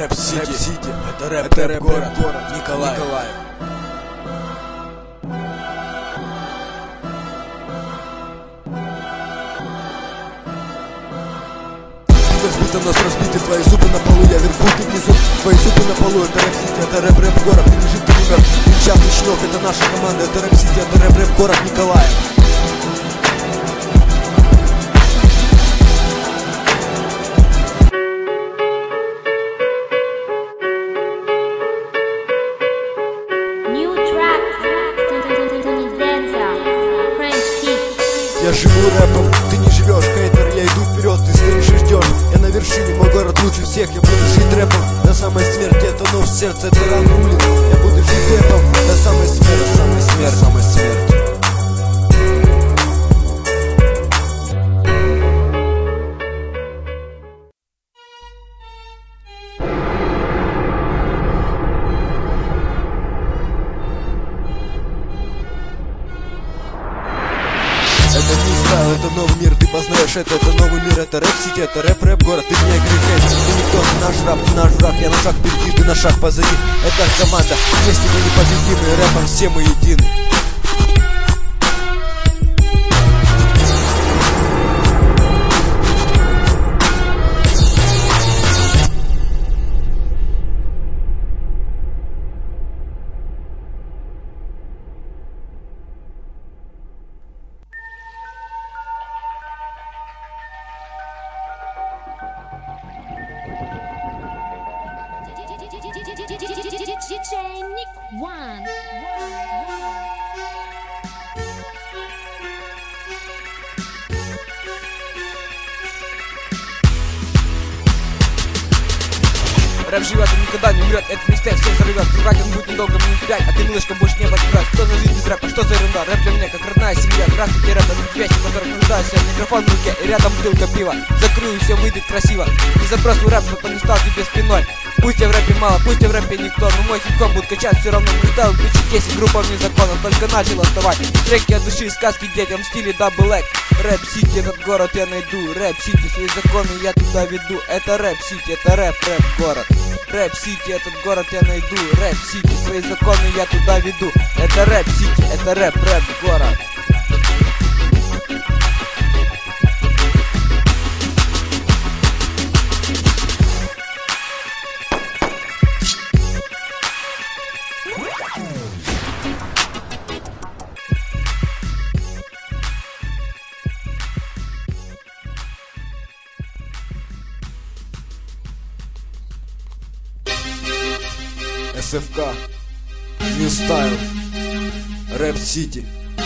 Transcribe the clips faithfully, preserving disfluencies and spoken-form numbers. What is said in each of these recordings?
Рэп-Сити, это рэп, это рэп, город, город Николаев. Николаев. Как будто нас разбиты твои зубы на полу, я вверху, ты внизу, твои зубы на полу. Это рэп-Сити, это рэп-рэп город, ты лежит, ты умер. Несчастный щенок, это наша команда. Это рэп-Сити, это рэп-рэп город Николаев. Я живу рэпом, ты не живешь, хейтер, я иду вперед, ты стоишь и ждешь. Я на вершине, мой город лучше всех, я буду жить рэпом до самой смерти, это нож в сердце, это ран рулит. Я буду жить рэпом до самой смерти, до самой смерти, до самой смерти. Это не стайл, это новый мир, ты познаешь это, это новый мир, это рэп-Сити, это рэп-рэп город, ты меня играешь, ты никто, ты наш раб, ты наш враг, я на шаг впереди, ты на шаг позади, это команда, вместе мы непобедимы, рэпом все мы едины. диджей Ник One. Рэп живет и никогда не умрет, этот мистер всех взорвет. Врать он будет недолго, мне терять, а ты, малышка, будешь не подбирать. Что за жизнь без рэпа, что за ерунда? Рэп для меня как родная семья. Здравствуйте, рэп, это песни, в которых нуждаюсь. Микрофон в руке и рядом бутылка пива. Закрою, все выйдет красиво. Не забросил рэп, но не стал тебе спиной. Пусть я в рэпе мало, пусть я в рэпе никто, но мой хип-хоп будет качать, все равно не ставил ключи десять группам незаконно, только начал оставать треки от души, сказки детям в стиле Double X. Рэп-Сити, этот город я найду, Рэп-Сити, свои законы я туда веду. Это Рэп-Сити, это рэп-рэп город. Рэп-Сити, этот город я найду, Рэп-Сити, свои законы я туда веду. Это Рэп-Сити, это рэп-рэп город. эс эф ка, New Style, Рэп-Сити.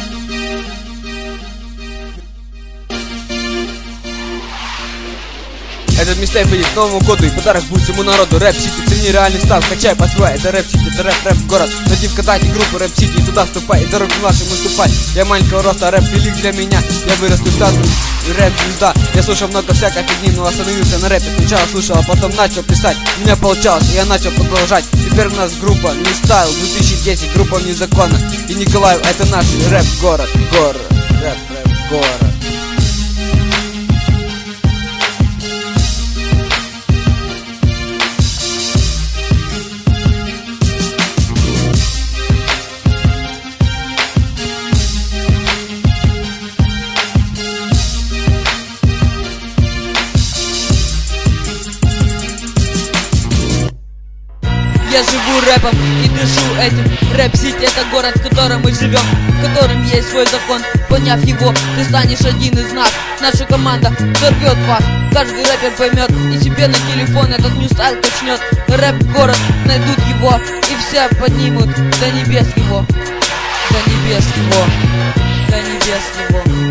Этот мистейк будет к Новому году и подарок будет всему народу. Рэп-Сити, цени реальный став, качай, поспевай. Это Рэп-Сити, это рэп-рэп город. Найди ВКонтакте группу Рэп-Сити и туда вступай. И дорогу нашим уступай. Я маленького роста, рэп велик для меня. Я вырос в танцу, рэп-звезда. Я слушал много всякой фигни, но остановился на рэпе. Сначала слушал, а потом начал писать. У меня получалось, и я начал продолжать. Теперь у нас группа New Style, две тысячи десять, группа незаконна. И Николаев, это наш рэп-город. Город, рэп-рэп город. Я живу рэпом и дышу этим. Рэп-Сити — это город, в котором мы живем, в котором есть свой закон. Поняв его, ты станешь один из нас. Наша команда взорвет вас. Каждый рэпер поймет и себе на телефон этот New Style качнет. Рэп-город, найдут его и все поднимут до небес его. До небес его. До небес его.